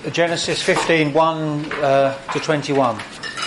Genesis 15, 1 to 21.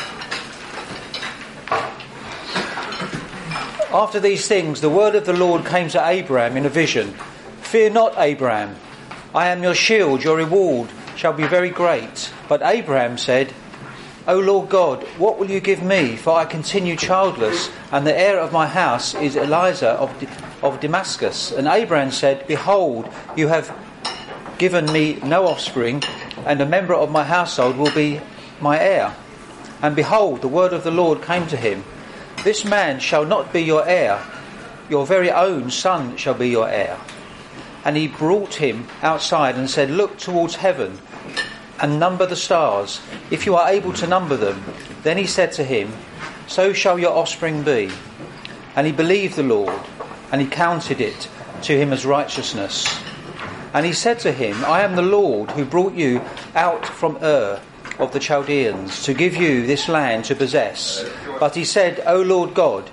After these things, the word of the Lord came to Abraham in a vision. Fear not, Abraham. I am your shield, your reward shall be very great. But Abraham said, O Lord God, what will you give me? For I continue childless, and the heir of my house is Eliezer of Damascus. And Abraham said, Behold, you have given me no offspring, and a member of my household will be my heir. And behold, the word of the Lord came to him. This man shall not be your heir, your very own son shall be your heir. And he brought him outside and said, Look towards heaven and number the stars, if you are able to number them. Then he said to him, So shall your offspring be. And he believed the Lord, and he counted it to him as righteousness. And he said to him, I am the Lord who brought you out from Ur of the Chaldeans to give you this land to possess. But he said, O Lord God,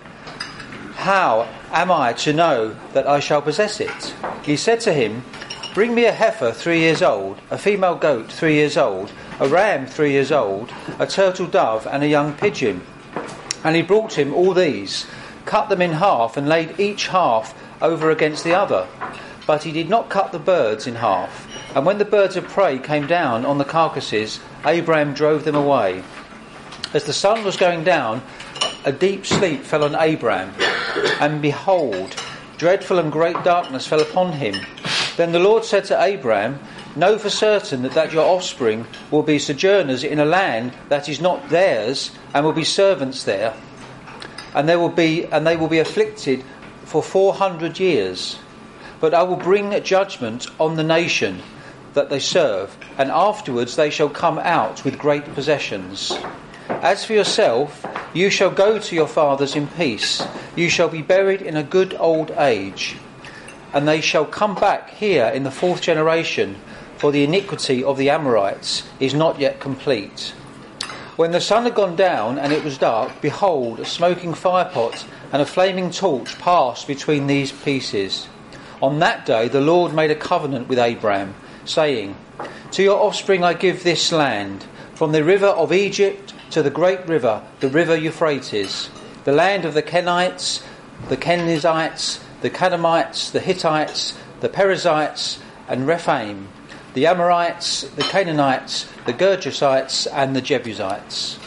how am I to know that I shall possess it? He said to him, Bring me a heifer 3 years old, a female goat 3 years old, a ram 3 years old, a turtle dove and a young pigeon. And he brought him all these, cut them in half and laid each half over against the other. But he did not cut the birds in half. And when the birds of prey came down on the carcasses, Abraham drove them away. As the sun was going down, a deep sleep fell on Abraham, and behold, dreadful and great darkness fell upon him. Then the Lord said to Abraham, Know for certain that your offspring will be sojourners in a land that is not theirs, and will be servants there, and they will be afflicted for 400 years. But I will bring judgment on the nation that they serve, and afterwards they shall come out with great possessions. As for yourself, you shall go to your fathers in peace. You shall be buried in a good old age. And they shall come back here in the 4th generation, for the iniquity of the Amorites is not yet complete. When the sun had gone down and it was dark, behold, a smoking firepot and a flaming torch passed between these pieces. On that day the Lord made a covenant with Abraham, saying, To your offspring I give this land, from the river of Egypt to the great river, the river Euphrates, the land of the Kenites, the Kenizzites, the Kadmonites, the Hittites, the Perizzites, and Rephaim, the Amorites, the Canaanites, the Girgashites, and the Jebusites.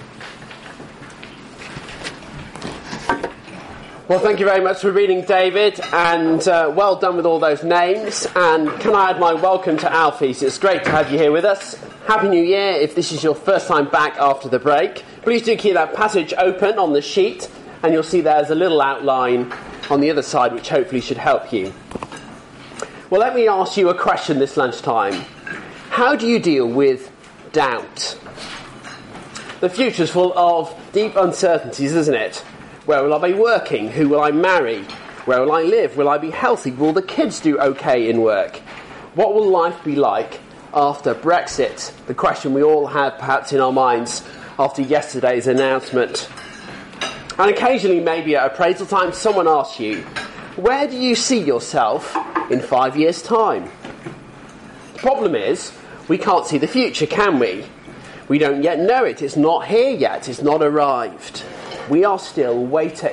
Well, thank you very much for reading, David, and well done with all those names. And can I add my welcome to Alfie? It's great to have you here with us. Happy New Year if this is your first time back after the break. Please do keep that passage open on the sheet, and you'll see there's a little outline on the other side which hopefully should help you. Well, let me ask you a question this lunchtime. How do you deal with doubt? The future's full of deep uncertainties, isn't it? Where will I be working? Who will I marry? Where will I live? Will I be healthy? Will the kids do okay in work? What will life be like after Brexit? The question we all have perhaps in our minds after yesterday's announcement. And occasionally, maybe at appraisal time, someone asks you, where do you see yourself in 5 years' time? The problem is, we can't see the future, can we? We don't yet know it. It's not here yet. It's not arrived. We are still waiting.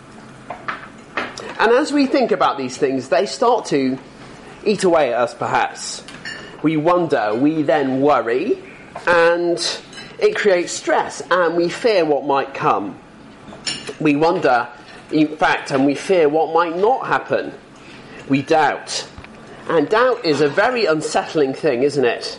And as we think about these things, they start to eat away at us, perhaps. We wonder, we then worry, and it creates stress, and we fear what might come. We wonder, in fact, and we fear what might not happen. We doubt. And doubt is a very unsettling thing, isn't it?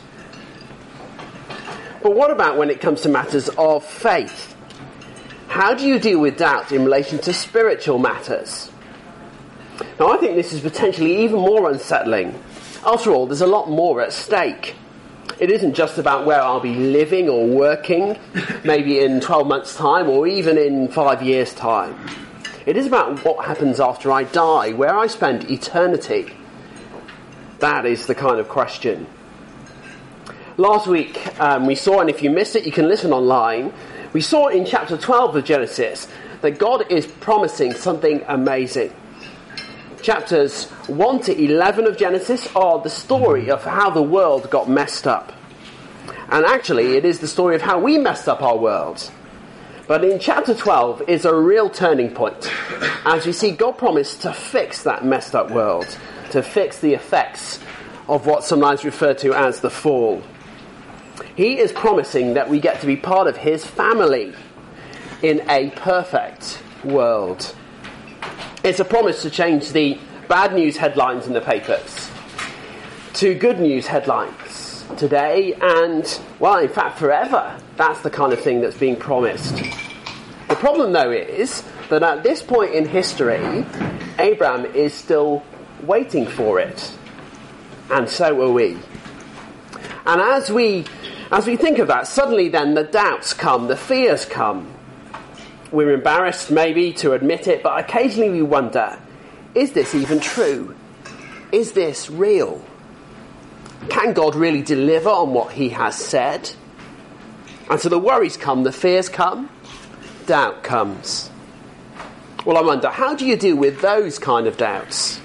But what about when it comes to matters of faith? How do you deal with doubt in relation to spiritual matters? Now, I think this is potentially even more unsettling. After all, there's a lot more at stake. It isn't just about where I'll be living or working, maybe in 12 months' time or even in 5 years' time. It is about what happens after I die, where I spend eternity. That is the kind of question. Last week we saw, and if you missed it, you can listen online, we saw in chapter 12 of Genesis that God is promising something amazing. Chapters 1 to 11 of Genesis are the story of how the world got messed up. And actually, it is the story of how we messed up our world. But in chapter 12 is a real turning point, as we see God promised to fix that messed up world, to fix the effects of what's sometimes referred to as the fall. He is promising that we get to be part of his family in a perfect world. It's a promise to change the bad news headlines in the papers to good news headlines today and, well, in fact, forever. That's the kind of thing that's being promised. The problem, though, is that at this point in history, Abraham is still waiting for it. And so are we. And as we think of that, suddenly then the doubts come, the fears come. We're embarrassed maybe to admit it, but occasionally we wonder, is this even true? Is this real? Can God really deliver on what he has said? And so the worries come, the fears come, doubt comes. Well, I wonder, how do you deal with those kind of doubts?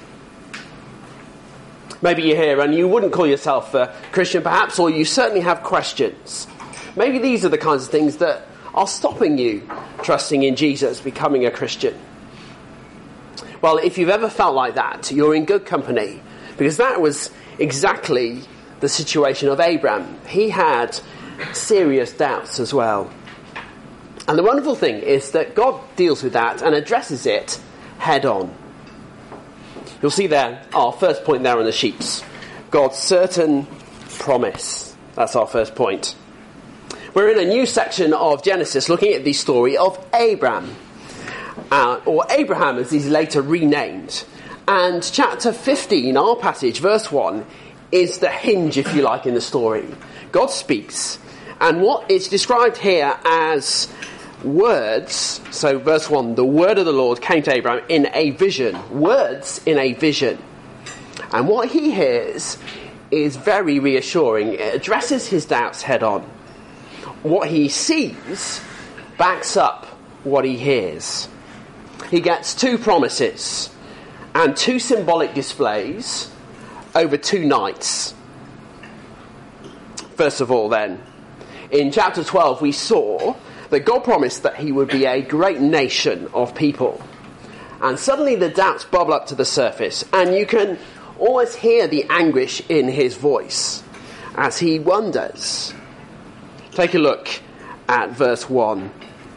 Maybe you're here and you wouldn't call yourself a Christian perhaps, or you certainly have questions. Maybe these are the kinds of things that are stopping you trusting in Jesus, becoming a Christian. Well, if you've ever felt like that, you're in good company, because that was exactly the situation of Abraham. He had serious doubts as well. And the wonderful thing is that God deals with that and addresses it head on. You'll see there, our first point there on the sheets, God's certain promise. That's our first point. We're in a new section of Genesis looking at the story of Abraham, or Abraham as he's later renamed. And chapter 15, our passage, verse 1, is the hinge, if you like, in the story. God speaks, and what is described here as words, so verse 1, the word of the Lord came to Abraham in a vision. Words in a vision. And what he hears is very reassuring. It addresses his doubts head on. What he sees backs up what he hears. He gets two promises and two symbolic displays over 2 nights. First of all then, in chapter 12 we saw that God promised that he would be a great nation of people. And suddenly the doubts bubble up to the surface, and you can always hear the anguish in his voice as he wonders. Take a look at verse 1.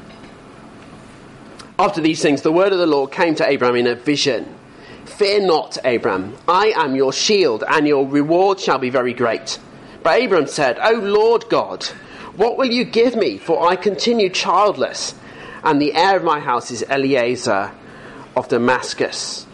After these things, the word of the Lord came to Abraham in a vision. Fear not, Abraham, I am your shield, and your reward shall be very great. But Abraham said, O Lord God, what will you give me? For I continue childless, and the heir of my house is Eliezer of Damascus.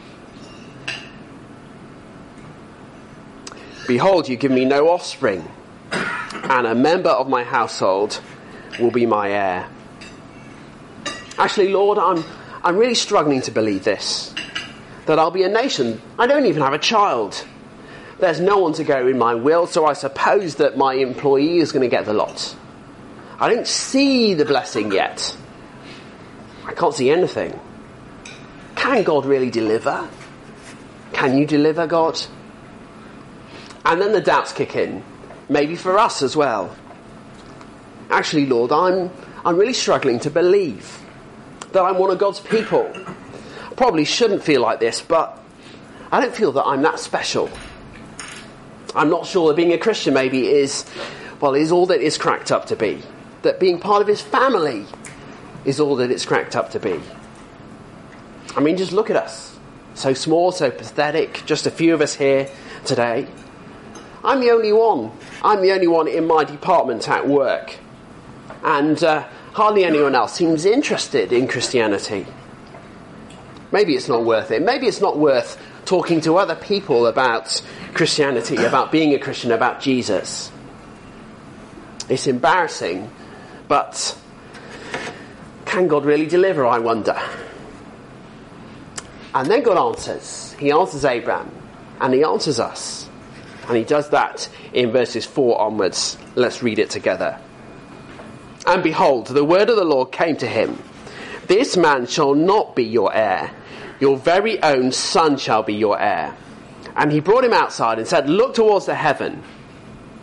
Behold, you give me no offspring, and a member of my household will be my heir. Actually, Lord, I'm really struggling to believe this, that I'll be a nation. I don't even have a child. There's no one to go in my will, so I suppose that my employee is going to get the lot. I don't see the blessing yet. I can't see anything. Can God really deliver? Can you deliver, God? And then the doubts kick in, maybe for us as well. Actually, Lord, I'm really struggling to believe that I'm one of God's people. I probably shouldn't feel like this, but I don't feel that I'm that special. I'm not sure that being a Christian maybe is all that it's cracked up to be. That being part of his family is all that it's cracked up to be. I mean, just look at us. So small, so pathetic, just a few of us here today. I'm the only one. I'm the only one in my department at work. And hardly anyone else seems interested in Christianity. Maybe it's not worth it. Maybe it's not worth talking to other people about Christianity, about being a Christian, about Jesus. It's embarrassing, but can God really deliver, I wonder? And then God answers. He answers Abraham, and he answers us. And he does that in verses 4 onwards. Let's read it together. And behold, the word of the Lord came to him. This man shall not be your heir. Your very own son shall be your heir. And he brought him outside and said, Look towards the heaven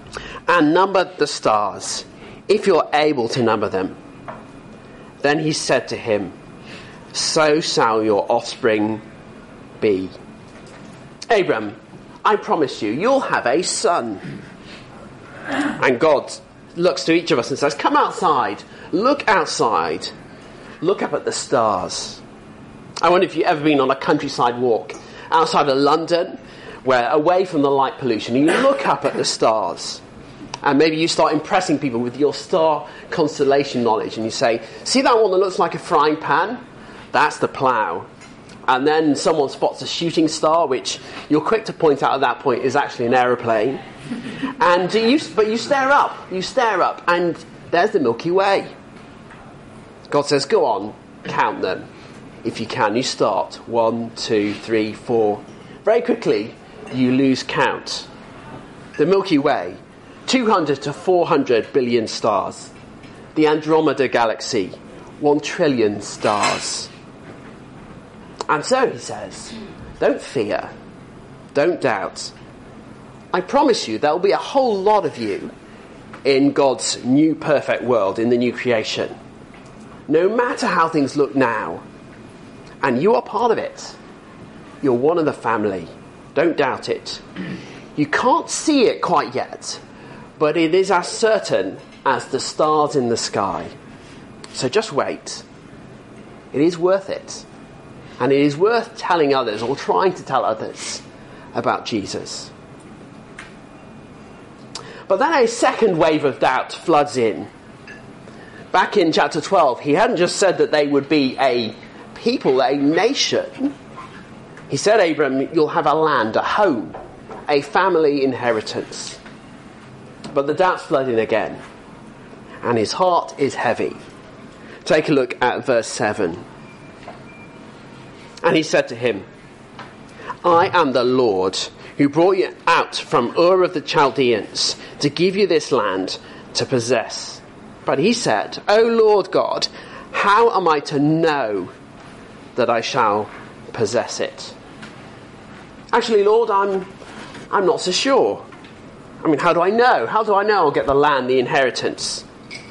and number the stars, if you're able to number them." Then he said to him, "So shall your offspring be. Abram, I promise you, you'll have a son." And God looks to each of us and says, "Come outside, look outside, look up at the stars." I wonder if you've ever been on a countryside walk outside of London, where away from the light pollution, and you look up at the stars, and maybe you start impressing people with your star constellation knowledge, and you say, "See that one that looks like a frying pan? That's the plough." And then someone spots a shooting star, which you're quick to point out at that point is actually an aeroplane. But you stare up, and there's the Milky Way. God says, "Go on, count them. If you can, you start 1, 2, 3, 4. Very quickly, you lose count. The Milky Way, 200 to 400 billion stars. The Andromeda Galaxy, 1 trillion stars. And so, he says, don't fear, don't doubt. I promise you, there will be a whole lot of you in God's new perfect world, in the new creation. No matter how things look now, and you are part of it. You're one of the family. Don't doubt it. You can't see it quite yet, but it is as certain as the stars in the sky. So just wait. It is worth it. And it is worth telling others, or trying to tell others, about Jesus. But then a second wave of doubt floods in. Back in chapter 12, he hadn't just said that they would be a people, a nation. He said, Abram, you'll have a land, a home, a family inheritance. But the doubts flood in again, and his heart is heavy. Take a look at verse 7. And he said to him, I am the Lord who brought you out from Ur of the Chaldeans to give you this land to possess. But he said, O Lord God, how am I to know that I shall possess it? Actually, Lord, I'm not so sure. I mean, how do I know? How do I know I'll get the land, the inheritance?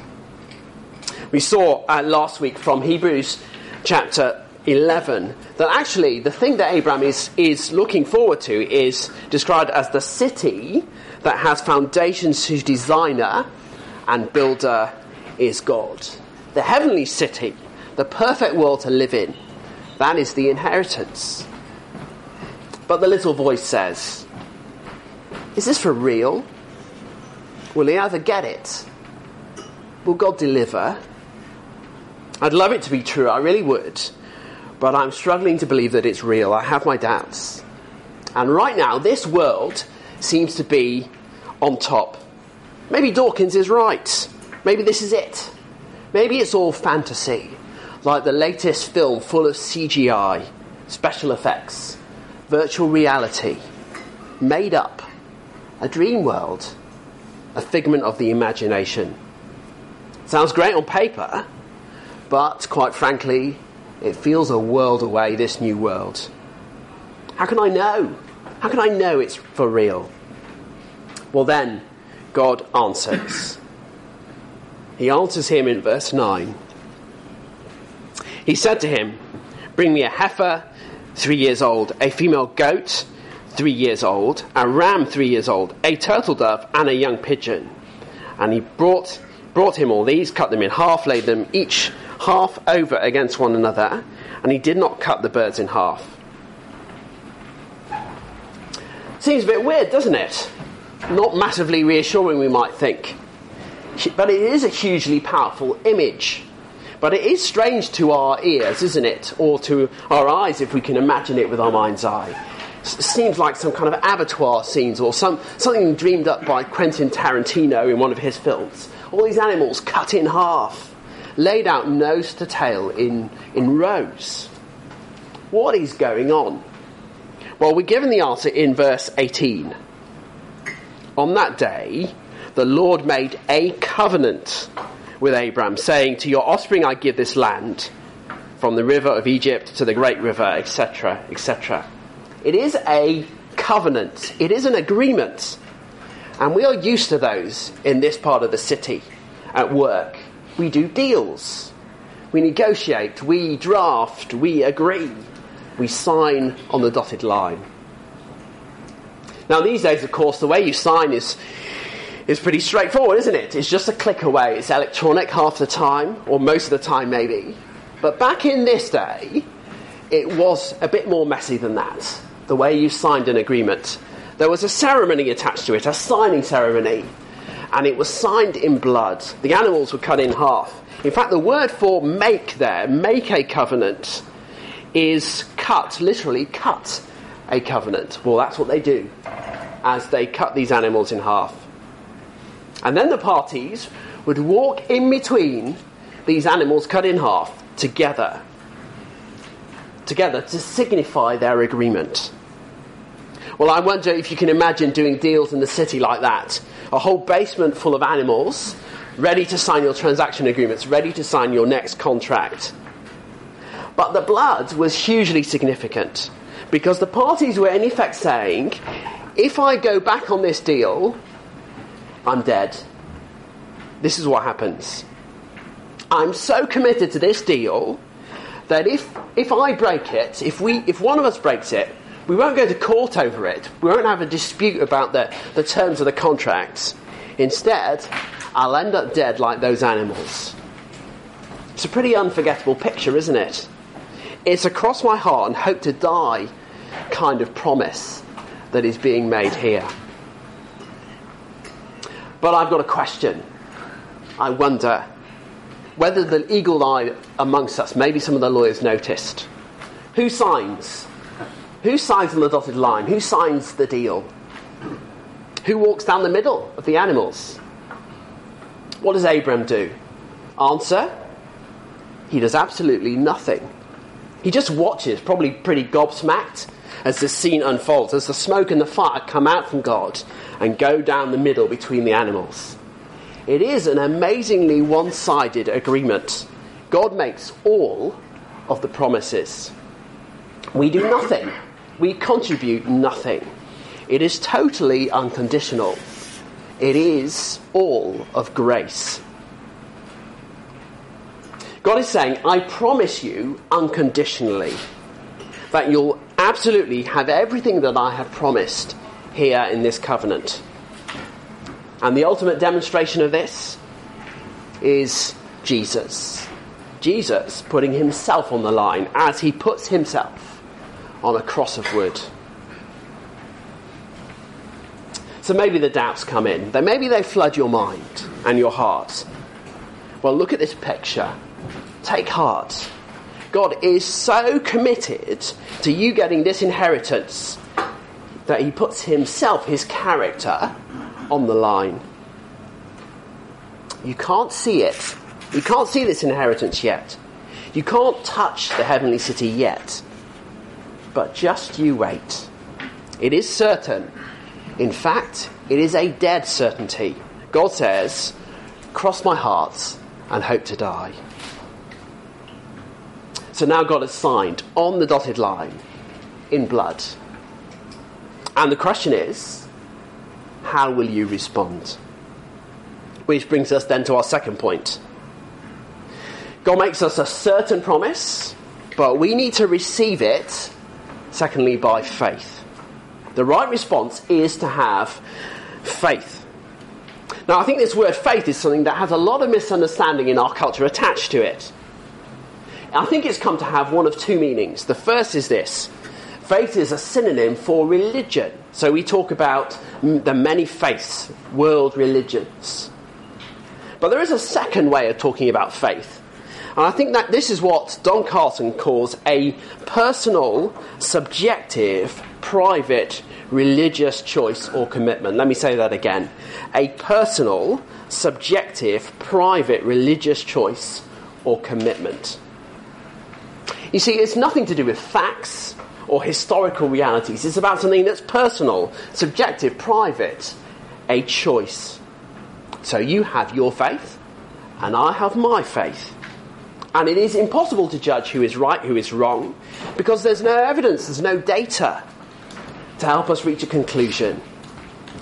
We saw last week from Hebrews chapter 11 that actually the thing that Abraham is looking forward to is described as the city that has foundations whose designer and builder is God. The heavenly city, the perfect world to live in, that is the inheritance. But the little voice says, is this for real? Will he ever get it? Will God deliver? I'd love it to be true, I really would. But I'm struggling to believe that it's real. I have my doubts. And right now, this world seems to be on top. Maybe Dawkins is right. Maybe this is it. Maybe it's all fantasy, like the latest film full of CGI, special effects, virtual reality, made up, a dream world, a figment of the imagination. Sounds great on paper, but quite frankly, it feels a world away, this new world. How can I know? How can I know it's for real? Well then, God answers. He answers him in verse 9. He said to him, bring me a heifer, 3 years old, a female goat, 3 years old, a ram 3 years old, a turtle dove, and a young pigeon. And he brought him all these, cut them in half, laid them each half over against one another, and he did not cut the birds in half. Seems a bit weird, doesn't it? Not massively reassuring, we might think. But it is a hugely powerful image. But it is strange to our ears, isn't it? Or to our eyes, if we can imagine it with our mind's eye. It seems like some kind of abattoir scenes, or something dreamed up by Quentin Tarantino in one of his films. All these animals cut in half, laid out nose to tail in rows. What is going on? Well, we're given the answer in verse 18. On that day, the Lord made a covenant with Abraham, saying, to your offspring I give this land, from the river of Egypt to the great river, etc., etc. It is a covenant. It is an agreement. And we are used to those in this part of the city at work. We do deals. We negotiate. We draft. We agree. We sign on the dotted line. Now these days, of course, the way you sign is pretty straightforward, isn't it? It's just a click away. It's electronic half the time, or most of the time maybe. But back in this day, it was a bit more messy than that. The way you signed an agreement. There was a ceremony attached to it, a signing ceremony. And it was signed in blood. The animals were cut in half. In fact, the word for make there, make a covenant, is cut, literally cut a covenant. Well, that's what they do, as they cut these animals in half. And then the parties would walk in between these animals cut in half together to signify their agreement. Well, I wonder if you can imagine doing deals in the city like that. A whole basement full of animals, ready to sign your transaction agreements, ready to sign your next contract. But the blood was hugely significant, because the parties were in effect saying, if I go back on this deal, I'm dead. This is what happens. I'm so committed to this deal that if I break it, if one of us breaks it, we won't go to court over it. We won't have a dispute about the terms of the contract. Instead, I'll end up dead like those animals. It's a pretty unforgettable picture, isn't it? It's a cross my heart and hope to die kind of promise that is being made here. But I've got a question. I wonder whether the eagle eye amongst us, maybe some of the lawyers noticed. Who signs? Who signs on the dotted line? Who signs the deal? Who walks down the middle of the animals? What does Abram do? Answer? He does absolutely nothing. He just watches, probably pretty gobsmacked, as the scene unfolds, as the smoke and the fire come out from God and go down the middle between the animals. It is an amazingly one-sided agreement. God makes all of the promises. We do nothing. We contribute nothing. It is totally unconditional. It is all of grace. God is saying, I promise you unconditionally that you'll absolutely have everything that I have promised here in this covenant. And the ultimate demonstration of this is Jesus. Jesus putting himself on the line as he puts himself on a cross of wood. So maybe the doubts come in. Maybe they flood your mind and your heart. Well, look at this picture. Take heart. God is so committed to you getting this inheritance that he puts himself, his character, on the line. You can't see it. You can't see this inheritance yet. You can't touch the heavenly city yet. But just you wait. It is certain. In fact, it is a dead certainty. God says, cross my heart and hope to die. So now God has signed on the dotted line in blood. And the question is, how will you respond? Which brings us then to our second point. God makes us a certain promise, but we need to receive it, secondly, by faith. The right response is to have faith. Now, I think this word faith is something that has a lot of misunderstanding in our culture attached to it. I think it's come to have one of two meanings. The first is this. Faith is a synonym for religion. So we talk about the many faiths, world religions. But there is a second way of talking about faith. And I think that this is what Don Carson calls a personal, subjective, private, religious choice or commitment. Let me say that again. A personal, subjective, private, religious choice or commitment. You see, it's nothing to do with facts or historical realities. It's about something that's personal, subjective, private, a choice. So you have your faith, and I have my faith. And it is impossible to judge who is right, who is wrong, because there's no evidence, there's no data to help us reach a conclusion.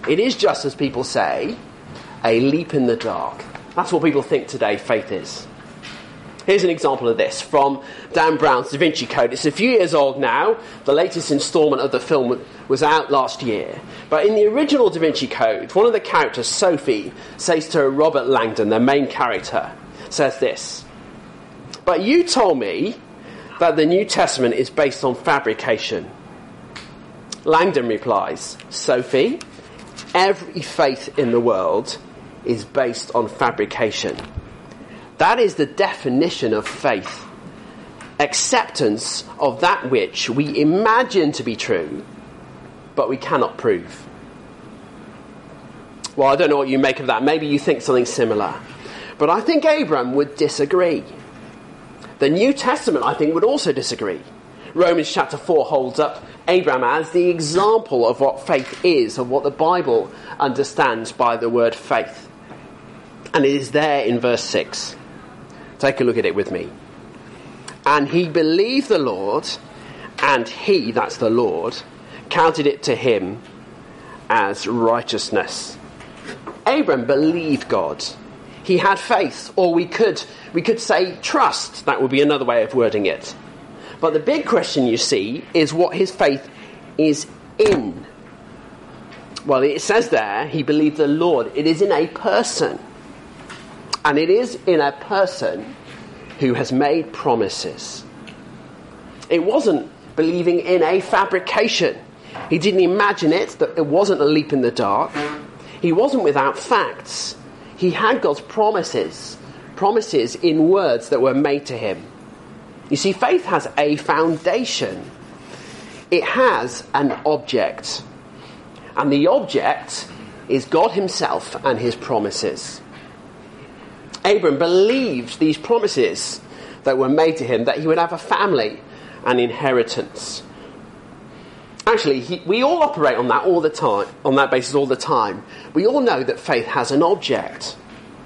It is just, as people say, a leap in the dark. That's what people think today faith is. Here's an example of this from Dan Brown's Da Vinci Code. It's a few years old now. The latest instalment of the film was out last year. But in the original Da Vinci Code, one of the characters, Sophie, says to Robert Langdon, the main character, says this: "But you told me that the New Testament is based on fabrication." Langdon replies, "Sophie, every faith in the world is based on fabrication. That is the definition of faith. Acceptance of that which we imagine to be true, but we cannot prove." Well, I don't know what you make of that. Maybe you think something similar. But I think Abraham would disagree. The New Testament, I think, would also disagree. Romans chapter 4 holds up Abraham as the example of what faith is, of what the Bible understands by the word faith. And it is there in verse 6. Take a look at it with me. "And he believed the Lord, and he," that's the Lord, "counted it to him as righteousness." Abraham believed God. He had faith, or we could say trust. That would be another way of wording it. But the big question, you see, is what his faith is in. Well, it says there, he believed the Lord. It is in a person. And it is in a person who has made promises. It wasn't believing in a fabrication. He didn't imagine it, that it wasn't a leap in the dark. He wasn't without facts. He had God's promises in words that were made to him. You see, faith has a foundation. It has an object. And the object is God himself and his promises. Abraham believed these promises that were made to him, that he would have a family and inheritance. Actually, we all operate on that all the time, on that basis all the time. We all know that faith has an object.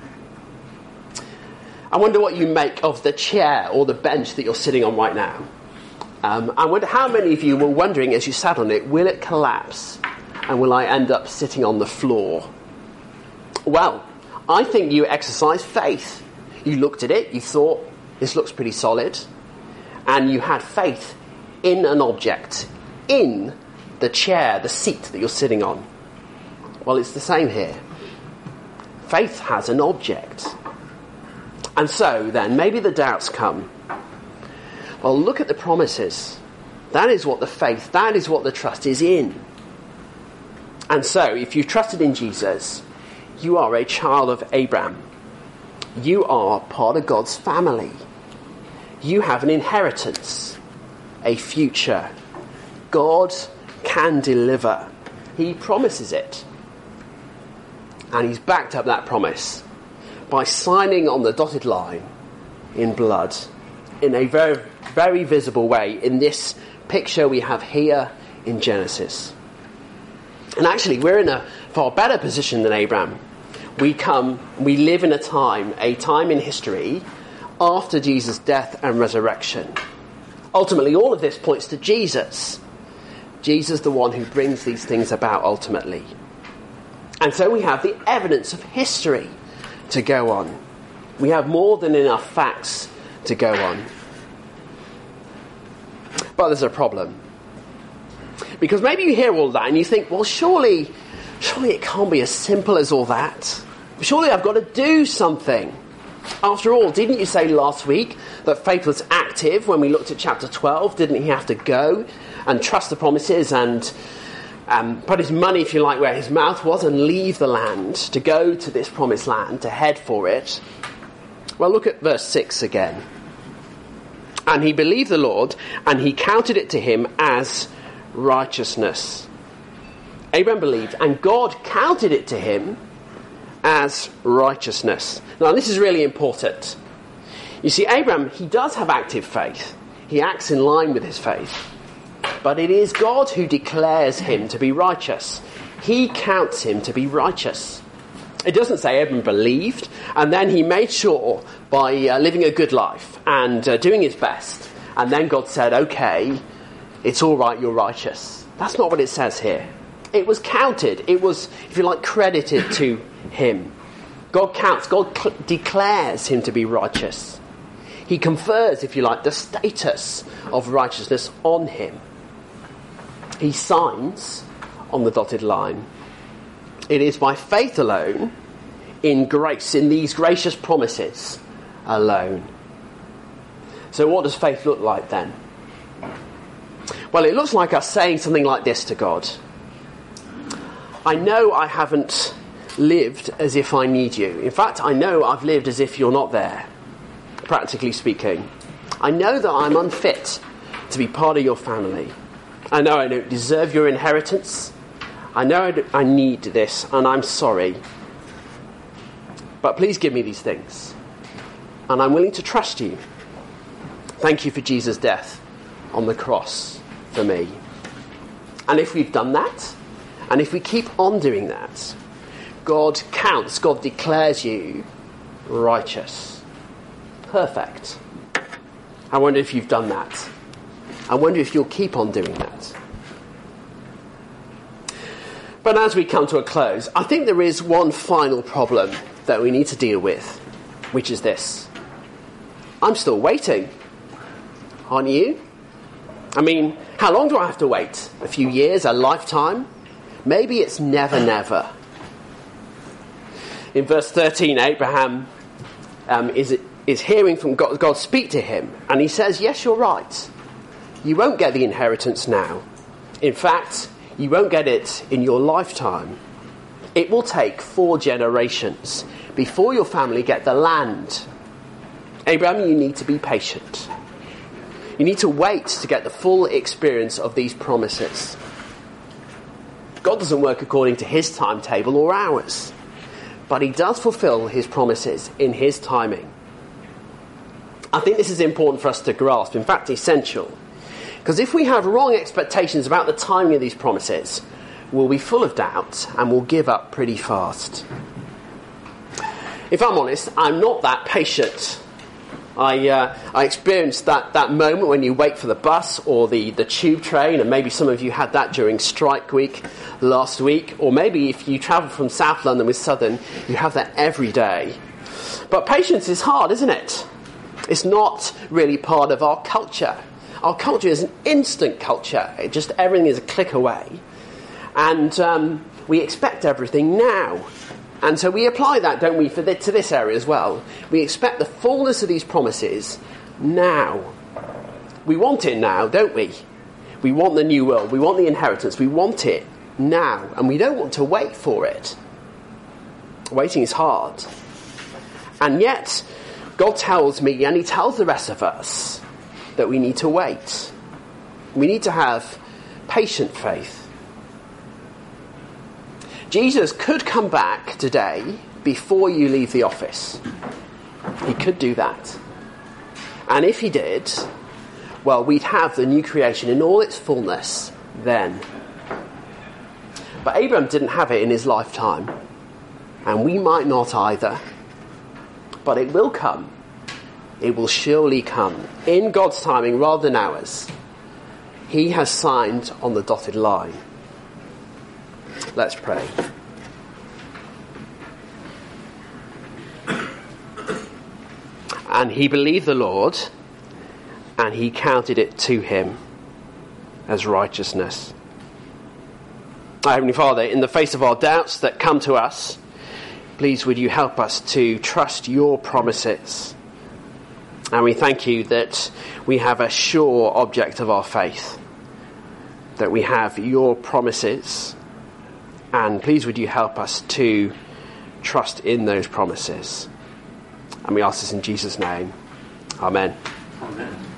I wonder what you make of the chair or the bench that you're sitting on right now. I wonder how many of you were wondering as you sat on it, will it collapse? And will I end up sitting on the floor? Well, I think you exercised faith. You looked at it, you thought, this looks pretty solid. And you had faith in an object, in the chair, the seat that you're sitting on. Well, it's the same here. Faith has an object. And so, then, maybe the doubts come. Well, look at the promises. That is what the faith, that is what the trust is in. And so, if you've trusted in Jesus, you are a child of Abraham. You are part of God's family. You have an inheritance, a future. God can deliver. He promises it. And he's backed up that promise by signing on the dotted line in blood in a very, very visible way in this picture we have here in Genesis. And actually, we're in a far better position than Abraham. We live in a time in history after Jesus' death and resurrection. Ultimately, all of this points to Jesus. Jesus, the one who brings these things about ultimately. And so we have the evidence of history to go on. We have more than enough facts to go on. But there's a problem. Because maybe you hear all that and you think, well, surely it can't be as simple as all that. Surely I've got to do something. After all, didn't you say last week that faith was active when we looked at chapter 12? Didn't he have to go and trust the promises and put his money, if you like, where his mouth was and leave the land to go to this promised land, to head for it? Well, look at verse 6 again. "And he believed the Lord, and he counted it to him as righteousness." Abraham believed, and God counted it to him as righteousness. Now, this is really important. You see, Abraham, he does have active faith. He acts in line with his faith. But it is God who declares him to be righteous. He counts him to be righteous. It doesn't say Abraham believed, and then he made sure by living a good life and doing his best. And then God said, okay, it's all right, you're righteous. That's not what it says here. It was counted. It was, if you like, credited to him. God counts. God declares him to be righteous. He confers, if you like, the status of righteousness on him. He signs on the dotted line. It is by faith alone, in grace, in these gracious promises alone. So what does faith look like then? Well, it looks like us saying something like this to God. I know I haven't lived as if I need you. In fact, I know I've lived as if you're not there, practically speaking. I know that I'm unfit to be part of your family. I know I don't deserve your inheritance. I know I need this, and I'm sorry. But please give me these things. And I'm willing to trust you. Thank you for Jesus' death on the cross for me. And if we've done that, and if we keep on doing that, God counts, God declares you righteous. Perfect. I wonder if you've done that. I wonder if you'll keep on doing that. But as we come to a close, I think there is one final problem that we need to deal with, which is this. I'm still waiting. Aren't you? I mean, how long do I have to wait? A few years? A lifetime? Maybe it's never, never. In verse 13, Abraham is hearing from God speak to him, and he says, yes, you're right. You won't get the inheritance now. In fact, you won't get it in your lifetime. It will take 4 generations before your family get the land. Abraham, you need to be patient. You need to wait to get the full experience of these promises. God doesn't work according to his timetable or ours, but he does fulfill his promises in his timing. I think this is important for us to grasp, in fact essential, because if we have wrong expectations about the timing of these promises, we'll be full of doubt and we'll give up pretty fast. If I'm honest, I'm not that patient. I experienced that moment when you wait for the bus or the tube train, and maybe some of you had that during strike week last week, or maybe if you travel from South London with Southern, you have that every day. But patience is hard, isn't it? It's not really part of our culture. Our culture is an instant culture. Everything is a click away. And we expect everything now. And so we apply that, don't we, to this area as well. We expect the fullness of these promises now. We want it now, don't we? We want the new world. We want the inheritance. We want it now. And we don't want to wait for it. Waiting is hard. And yet, God tells me, and he tells the rest of us, that we need to wait. We need to have patient faith. Jesus could come back today before you leave the office. He could do that. And if he did, well, we'd have the new creation in all its fullness then. But Abraham didn't have it in his lifetime. And we might not either. But it will come. It will surely come. In God's timing rather than ours. He has signed on the dotted line. Let's pray. And he believed the Lord, and he counted it to him as righteousness. Our Heavenly Father, in the face of our doubts that come to us, please would you help us to trust your promises. And we thank you that we have a sure object of our faith, that we have your promises. And please would you help us to trust in those promises. And we ask this in Jesus' name. Amen. Amen.